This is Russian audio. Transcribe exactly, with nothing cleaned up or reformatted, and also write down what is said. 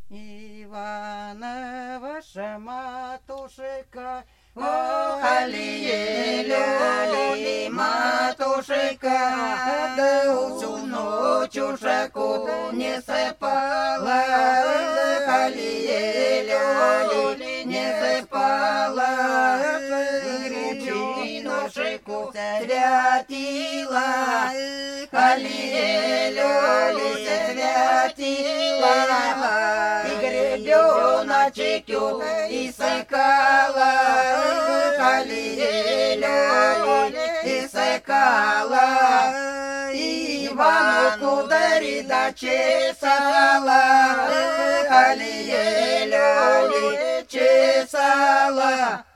Ивана ваша матушка, ох, алле-люли, матушка, да всю ночь ушаку не спала, алле-люли, не спала, гребенушку святила, алле-люли, святила, и гребеночек искала, алле-люли, искала, Ивану кудари да чесала, алле-люли, чесала.